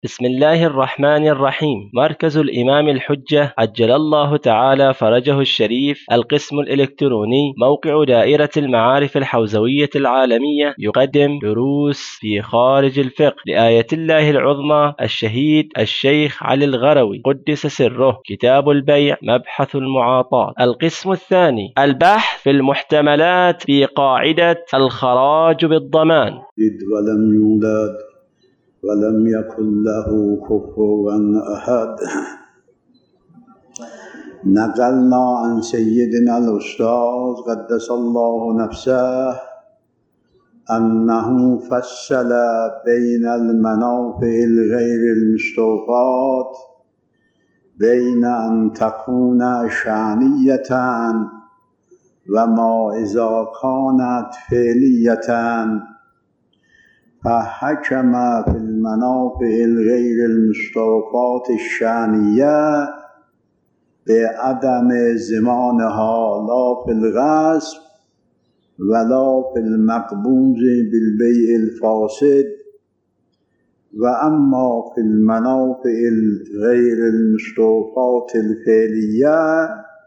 بسم الله الرحمن الرحيم. مركز الإمام الحجة عجل الله تعالى فرجه الشريف، القسم الإلكتروني، موقع دائرة المعارف الحوزوية العالمية، يقدم دروس في خارج الفقه لآية الله العظمى الشهيد الشيخ علي الغروي قدس سره، كتاب البيع، مبحث المعاطاة. القسم الثاني، البحث في المحتملات في قاعدة الخراج بالضمان. ولم يولد ولم يكن له كفوا أحد. نقلنا عن سيدنا الأستاذ قدس الله نفسه أنه فصل بين المنافع الغير المستوفاة بين أن تكون شأنية وما إذا كانت فعلية، فحكم في المنافع الغير المستوفاة الشأنية بعدم زمانها لا في الغصب ولا في المقبوض بالبيع الفاسد، وأما في المنافع الغير المستوفاة الفعلية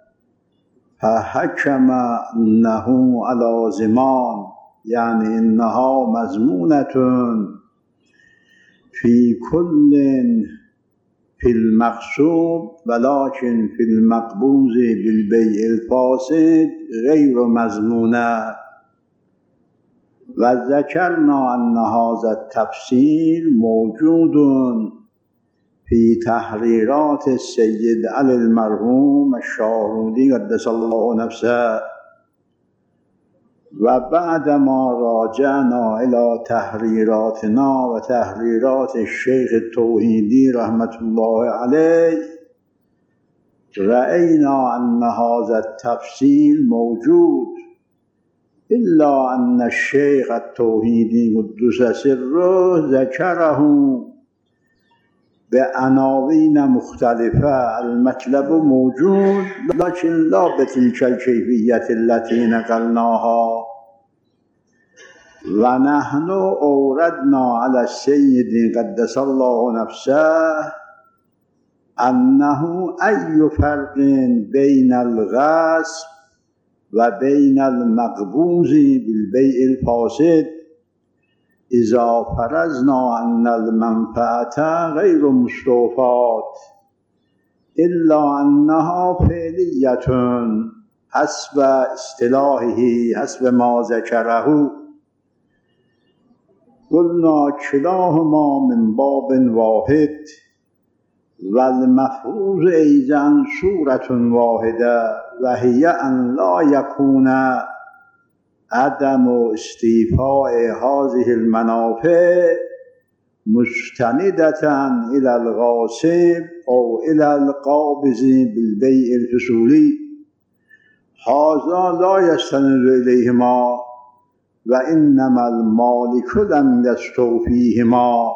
فحكم أنه على زمان، يعني إنها مضمونة في كل في المقصود ولكن في المقبوض بالبيع الفاسد غير مضمونة. وذكرنا أن هذا التفصيل موجود في تحريرات السيد علي المرحوم الشاهرودي قدس الله نفسه، وبعدما راجعنا إلى تحريراتنا وتحريرات الشيخ التوحيدي رحمة الله عليه رأينا أن هذا التفصيل موجود، إلا أن الشيخ التوحيدي قدس سره ذكره بعناوين مختلفة. المطلب موجود لكن لا بتلك الكيفية التي نقلناها. ونحن أوردنا على السيد قدس الله نفسه أنه أي فرق بين الغصب وبين المقبوض بالبيع الفاسد إذا فرضنا أن المنفعة غير مستوفاة إلا أنها فعلية حسب اصطلاحه حسب ما ذكره، قلنا كلاهما من باب واحد والمفروض أيضا صورة واحدة، وهي أن لا يكون عدم استيفاء هذه المنافع مستندة إلى الغاصب أو إلى القابض بالبيع الفصولي، هذا لا يستند إليهما، وإنما المالك لم يستوفيهما،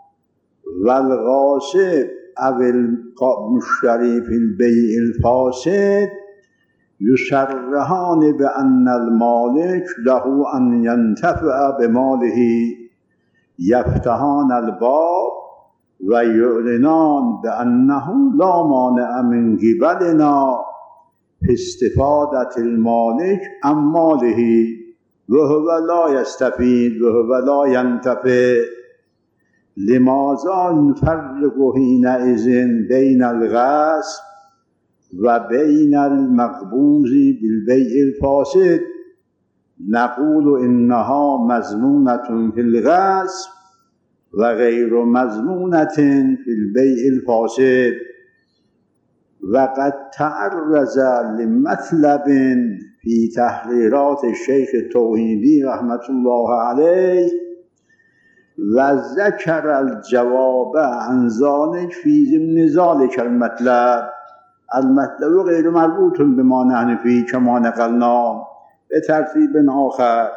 والغاصب أو المشتري في البيع الفاسد يصرحان بأن المالك له أن ينتفع بماله، يفتحان الباب ويعلنان بأنه لا مانع من قبلنا في استفادة المالك عن ماله، وهو لا يستفيد وهو لا ينتفع. لماذا نفرق حينئذ بين الغصب وبين المقبوض بالبيع الفاسد؟ نقول إنها مضمونة في الغصب وغير مضمونة في البيع الفاسد. وقد تعرض لمطلب في تحريرات الشيخ التوحيدي رحمة الله عليه وذكر الجواب عن ذلك في ضمن ذلك المطلب غير مربوط بما نحن فيه كما نقلنا بترتيب آخر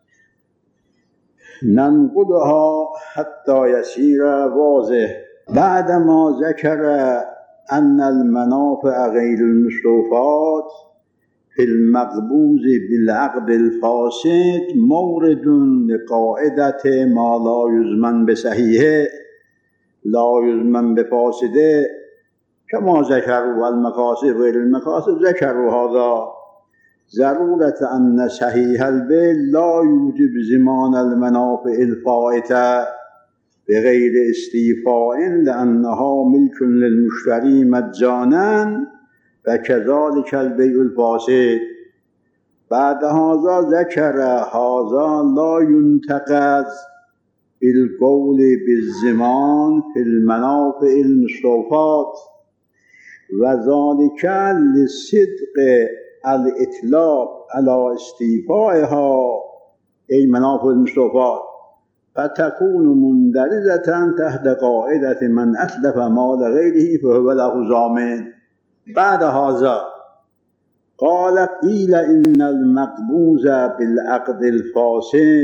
ننقلها حتى يصير واضح. بعدما ذكر أن المنافع غير المستوفاة في المقبوض بالعقد الفاسد مورد لقاعدة ما لا يضمن بصحيحه، لا يضمن بفاسده كما ذكروا المكاسب غير المكاسب ذكروا هذا ضرورة أن صحيح البيع لا يوجب ضمان المنافع الفائتة بغير استيفاء لأنها ملك للمشتري مجانا وكذلك البيع الفاسد. بعد هذا ذكر هذا لا ينتقض بالقول بالضمان في المنافع المستوفاة وذلك لصدق الإطلاق على استيفائها أي منافع المستوفاة فتكون مندرجة تحت قاعدة من أتلف مال غيره فهو له ضامن. بعد هذا قال قيل إن المقبوض بالعقد الفاسد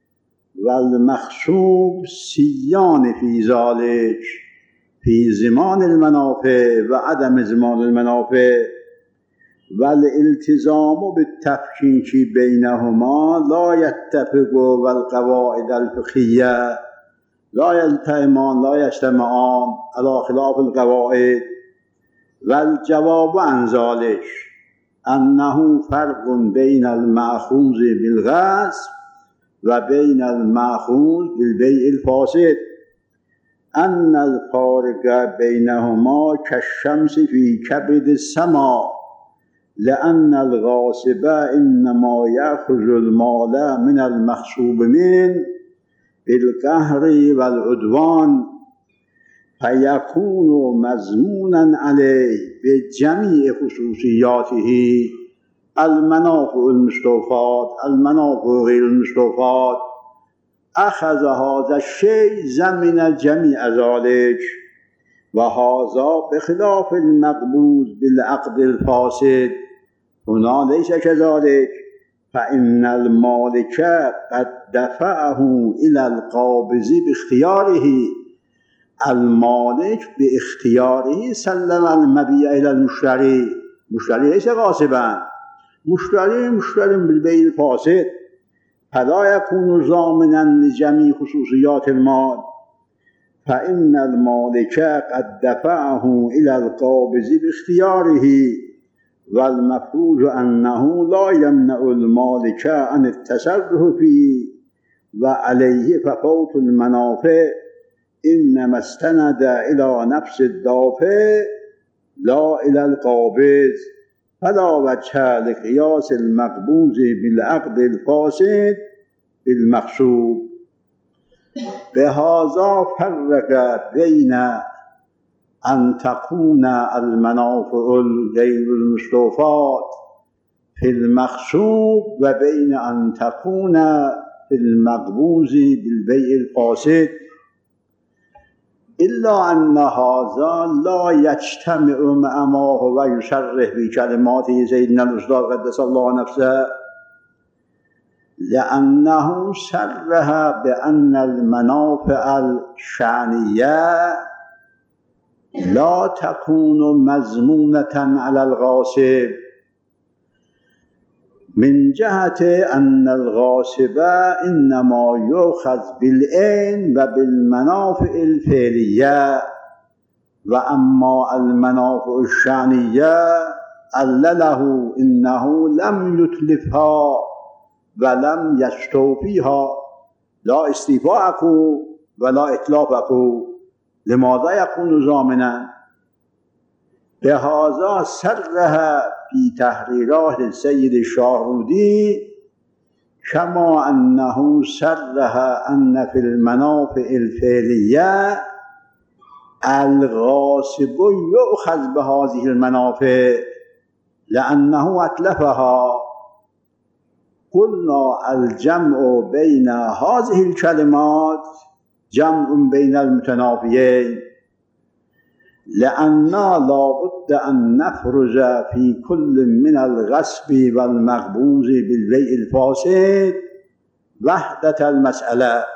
والمخصوب سيان في ذلك في ضمان المنافع وعدم ضمان المنافع والالتزام بالتفكيك بينهما لا يتفق والقواعد الفقهية لا يلتئمان لا يجتمعان على خلاف القواعد. والجواب عن ذلك أنه فرق بين المأخوذ بالغصب وبين المأخوذ بالبيع الفاسد أن الفارق بينهما كالشمس في كبد السماء لأن الغاصب إنما يأخذ المال من المغصوب منه بالقهر والعدوان فيكون مضمونا عليه بجميع خصوصياته المنافع المستوفاة المنافع غير المستوفاة. أخذ هذا الشيء زمن جميع ذلك وهذا بخلاف المقبوض بالعقد الفاسد. هنا ليس كذلك فإن المالك قد دفعه إلى القابض باختياره. المالك باختياره سلم المبيع إلى المشتري. مشتري ليس غاصبا مشتري بالبيع الفاسد فلا يكون ضامنا لجميع خصوصيات المال. فإن المالك قد دفعه إلى القابض باختياره والمفروض أنه لا يمنع المالك عن التصرف فيه وعليه ففوت المنافع إنما استند إلى نفس الدافع لا إلى القابض فلا وجه لقياس المقبوض بالعقد الفاسد بالمغصوب. بهذا فرق بين أن تكون المنافع غير المستوفاة في المغصوب وبين أن تكون في المقبوض بالبيع الفاسد إلا أن هذا لا يجتمع مع ما هو يصرح بكلماته سيدنا الأستاذ قدس الله نفسه لأنه صرح بأن المنافع الشأنية لا تكون مضمونة على الغاصب من جهة أن الغاصب إنما يؤخذ بالعين وبالمنافع الفعلية وأما المنافع الشأنية علله إنه لم يتلفها ولم يستوفيها لا استيفاءك ولا إتلافك لماذا يكون ضامنا؟ بهذا صرح في تحريرات السيد الشاهرودي كما أنه صرح أن في المنافع الفعلية الغاصب يؤخذ بهذه المنافع لأنه أتلفها. قلنا الجمع بين هذه الكلمات جمع بين المتنافيين لأننا لابد أن نفرز في كل من الغصب والمقبوض بالبيع الفاسد وحدة المسألة.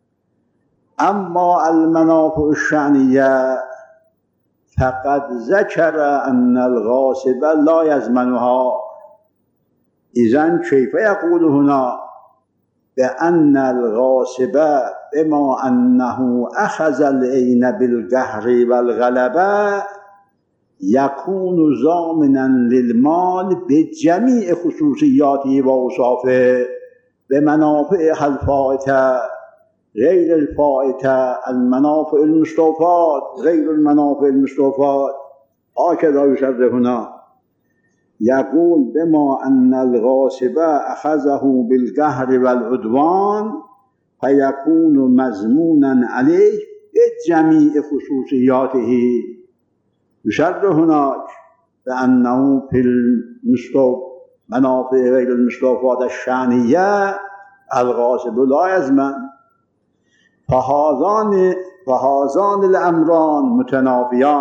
أما المنافع الشأنية فقد ذكر أن الغاصب لا يضمنها. إذن كيف يقول هنا بأن الغاصب بما أنه أخذ العين بالقهر والغلبة يكون ضامنا للمال بجميع خصوصياته وأوصافه بمنافعها الفائتة غير الفائتة، المنافع المستوفاة غير المنافع المستوفاة. هكذا يشرح هنا، يقول بما أن الغاصب أخذه بالقهر والعدوان فيكون مضمونا عليه بجميع خصوصياته. يشرح هناك بأنه في المنافع غير المستوفاة الشأنية الغاصب لا يضمن. فهذان الأمران متنافيان،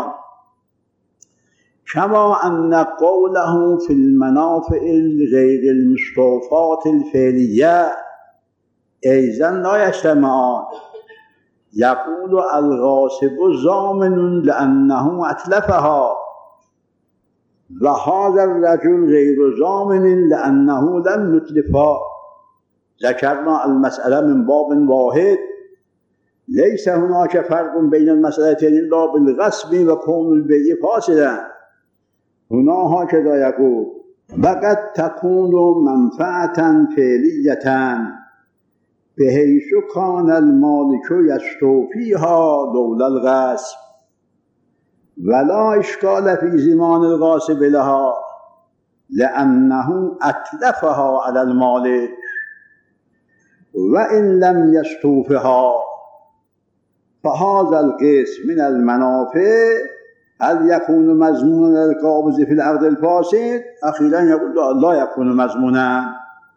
كما أن قوله في المنافع غير المستوفاة الفعلية أيضا لا يجتمعان. يقول الغاصب ضامن لأنه أتلفها، وهذا الرجل غير ضامن لأنه لم يتلفها. ذكرنا المسألة من باب واحد، ليس هناك فرق بين المسألتين إلا بالغصب وكون البيع فاسدا. هنا هكذا يقول وقد تكون منفعة فعلية بحيث كان المالك يستوفيها لولا الغصب، ولا إشكال في زمان الغاصب لها لأنه أتلفها على المالك، وإن لم يستوفها فهذا القسم من المنافع هل يكون مضمونا للقابض في العقد الفاسد؟ أخيرا يقول لا يكون مضمونا،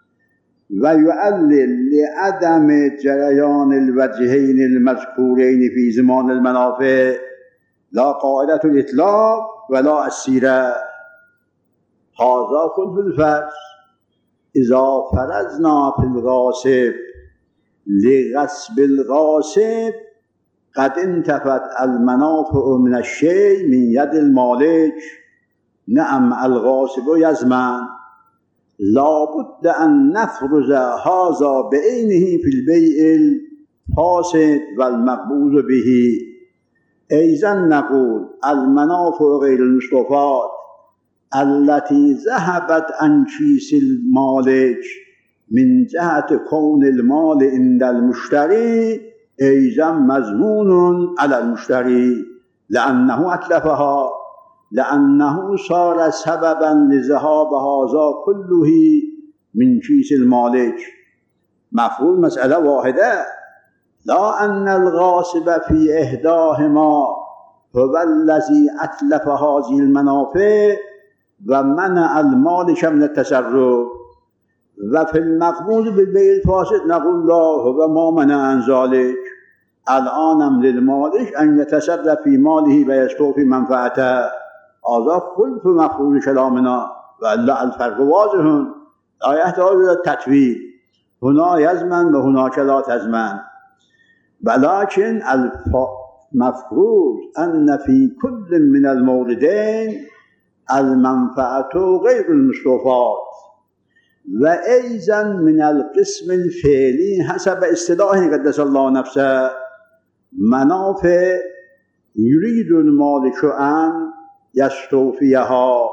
ويعلل لعدم جريان الوجهين المذكورين في زمان المنافع لا قاعدة الإطلاق ولا السيرة. هذا خلف الفرض. إذا فرضنا في الغاصب لغصب الغاصب قد انتفت المنافع من الشيء من يد المالك، نعم الغاصب يضمن، لا بد أن نفرض هذا بعينه في البيع الفاسد والمقبوض به. أيضا نقول المنافع غير المستوفاة التي ذهبت عن كيس المالك من جهة كون المال عند المشتري أيضا مضمون على المشتري لأنه أتلفها، لأنه صار سببا لذهاب هذا كله من كيس المالك. مفهوم مسألة واحدة، لا أن الغاصب في إحداهما هو الذي أتلف هذه المنافع ومنع المالك من التصرف، وفي المقبوض بالبيع الفاسد نقول لا هو ما منع عن ذلك. الآن للمالك أن يتصرف في ماله ويستوفي منفعته. هذا خلف مفهوم كلامنا، وإلا الفرق واضح لا يحتاج إلى التطويل. هنا يضمن وهناك لا تضمن، ولكن المفروض أن في كل من الموردين المنفعة غير المستوفاة. وأيضا من القسم الفعلي حسب اصطلاحه قدس الله نفسه منافع يريد المالك أن يستوفيها.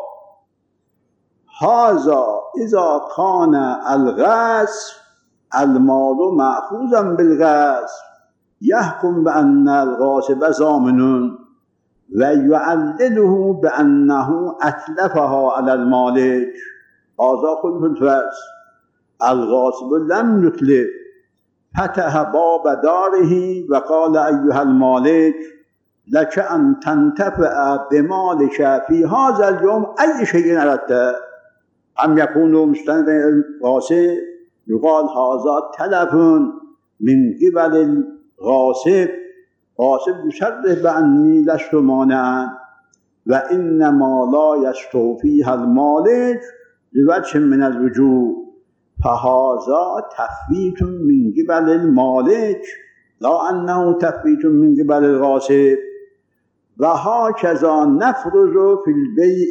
هذا إذا كان الغصب المال مأخوذا بالغصب يحكم بأن الغاصب ضامن ويعلله بأنه أتلفها على المالك. هذا خلف الفرض. الغاصب لم يتلف، فتح باب داره وقال أيها المالك لك أن تنتفع بمالك في هذا اليوم أي شيء أردت. أم يكون مستند الغاصب يقال هذا تلف من قبل الغاصب. غاصب يشرح بأني لست مانعا، وإنما لا يستوفيها المالك لوجه من الوجوه، فهذا تفويت من قبل المالك لا أنه تفويت من قبل الغاصب. وهكذا نفرض في البيع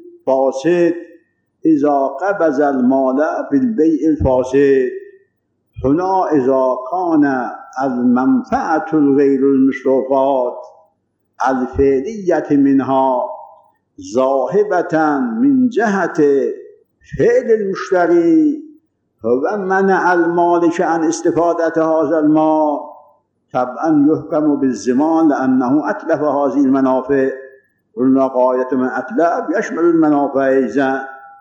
الفاسد إذا قبض المال بالبيع الفاسد هنا اذا كان المنفعة الغير المستوفات الفعلية منها ذاهبة من جهة فعل المشتري هو منع المالك عن استفادة هذا المال، طبعا يحكم بالضمان لأنه أتلف هذه المنافع. قلنا غاية من أتلف يشمل المنافع أيضا.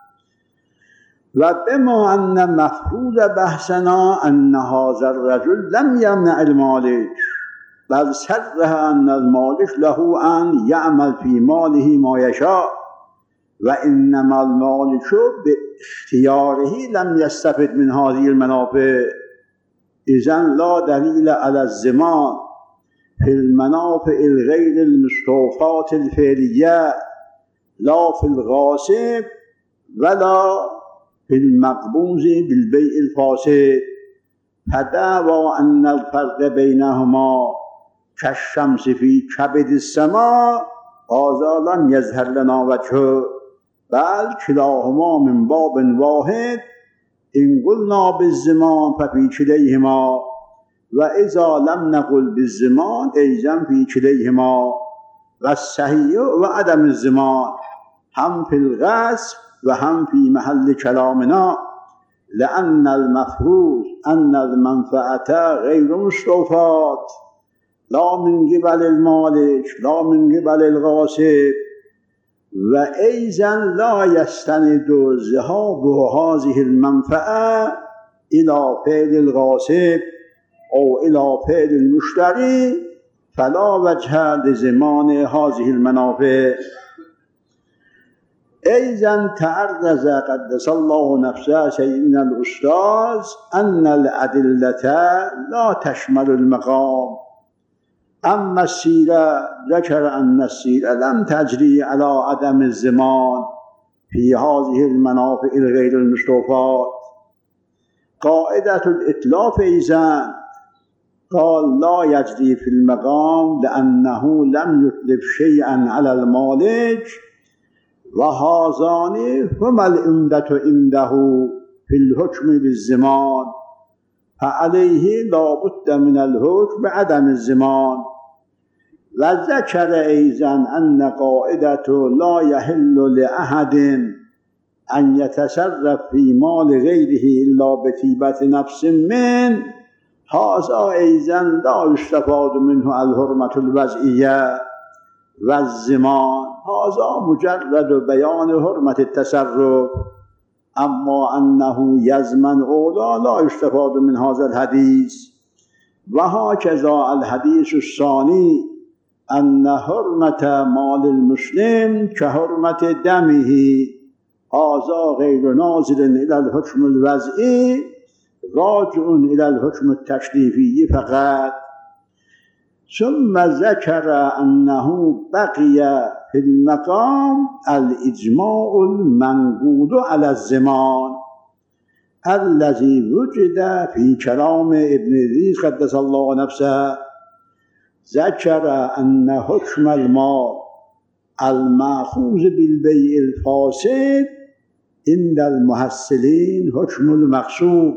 وبما أن مفروض بحثنا أن هذا الرجل لم يمنع المالك بل سره أن المالك له أن يعمل في ماله ما يشاء، وإنما المالك باختياره لم يستفد من هذه المنافع، إذن لا دليل على الضمان في المنافع الغير المستوفات الفعلية، لا في الغاصب ولا في المقبوض بالبيع الفاسد. فدعوى أن الفرق بينهما كالشمس في كبد السماء هذا لم يظهر لنا وجهه، بل كلاهما من باب واحد، إن قلنا بالضمان ففي كليهما، وإذا لم نقل بالضمان أيضا في كليهما. والصحيح وعدم الضمان هم في الغصب وهم في محل كلامنا، لأن المفروض أن المنفعة غير مستوفات لا من قبل المالك لا من قبل الغاصب، وأيضا لا يستند ذهاب هذه المنفعة إلى فعل الغاصب أو إلى فعل المشتري، فلا وجه لضمان هذه المنافع. أيضا تعرض قدس الله نفسه سيدنا الأستاذ أن الأدلة لا تشمل المقام. أما السيرة ذكر أن السيرة لم تجري على عدم الضمان في هذه المنافع الغير المستوفات. قاعدة الإتلاف إذن قال لا يجري في المقام لأنه لم يتلف شيئا على المالك، وهذان هما العمدة عنده في الحكم بالضمان، فعليه لا بد من الحكم بعدم الضمان. وذكر أيضا أن قاعدة لا يحل لأحد أن يتصرف في مال غيره إلا بطيبة نفس منه، هذا أيضا لا يستفاد منه الحرمة الوضعية والضمان، هذا مجرد بيان حرمة التصرف. أما أنه يضمن أولا لا يستفاد من هذا الحديث. وهكذا الحديث الثاني أن حرمة مال المسلم كحرمة دمه، هذا غير ناظر إلى الحكم الوضعي، راجع إلى الحكم التشريفي فقط. ثم ذكر أنه بقي في المقام الإجماع المنقول على الضمان الذي وجد في كلام ابن إدريس قدس الله نفسه. ذكر أن حكم المال المأخوذ بالبيع الفاسد عند المحصلين حكم المغصوب،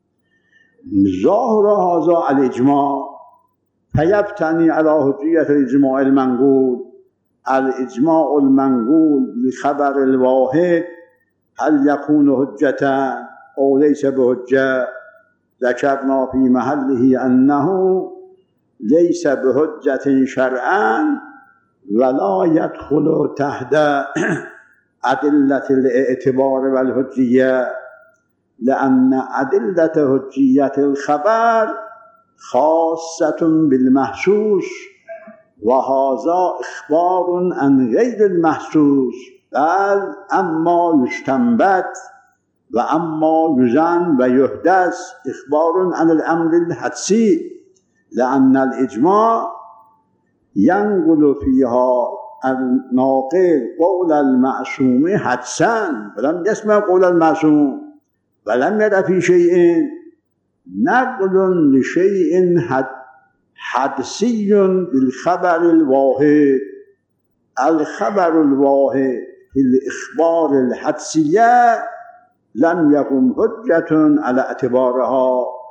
ظاهر هذا الإجماع، فيبتني على حجية الإجماع المنقول. الإجماع المنقول لخبر الواحد هل يكون حجة أو ليس بحجة؟ ذكرنا في محله أنه ليس بحجة شرعا ولا يدخل تحت أدلة الاعتبار والحجية، لأن أدلة حجية الخبر خاصة بالمحسوس، وهذا إخبار عن غير المحسوس، بل أما يستنبت وأما يظن ويحدث إخبار عن الأمر الحدسي، لأن الإجماع ينقل فيها الناقل قول المعصوم حدسا، ولم يسمع قول المعصوم ولم ير في شيء، نقل لشيء حدسي بالخبر الواحد. الخبر الواحد في الإخبار الحدسية لم يكن حجة على اعتبارها،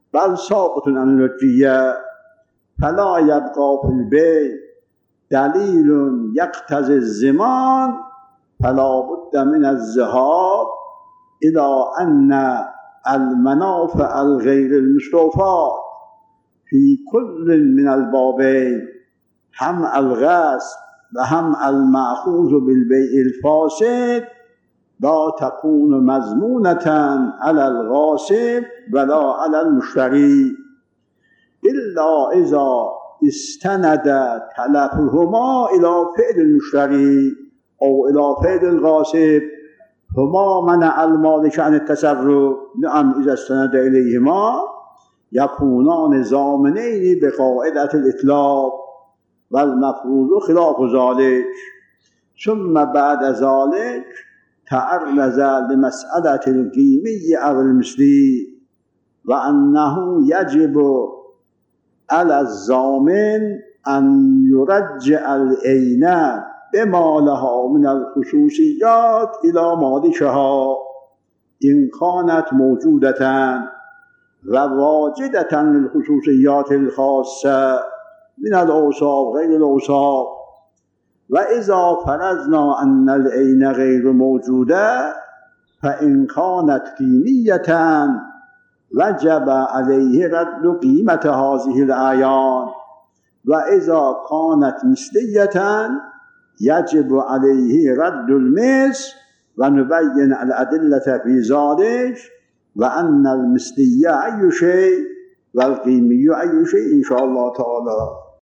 بل ساقط عن الحجية فلا يبقى في البيت دليل يقتضي الزمان فلا بد من الذهاب إلى أن المنافع الغير المستوفاة في كل من البابين هم الغصب وهم المأخوذ بالبيع الفاسد لا تكون مضمونة على الغاصب ولا على المشتري إلا إذا استند تلفهما إلى فعل المشتري أو إلى فعل الغاصب فما منع المالك عن التصرف. نعم إذا استند إليهما يكونان ضامنين بقاعدة الإطلاق والمفروض خلاف ذلك. ثم بعد ذلك تعرض لمسألة القيمي أو المثلي وأنه يجب على الضامن أن يرجع العين بما لها من الخصوصيات إلى مالكها إن كانت موجودة وواجدة للخصوصيات الخاصة من الأوصاف غير الأوصاف. وإذا فرضنا أن العين غير موجودة فإن كانت قيمية وجب عليه رد قيمة هذه الأعيان، وإذا كانت مثلية يجب عليه رد المثل ونبين الأدلة في ذلك وأن المثلية أي شيء والقيمي أي شيء إن شاء الله تعالى.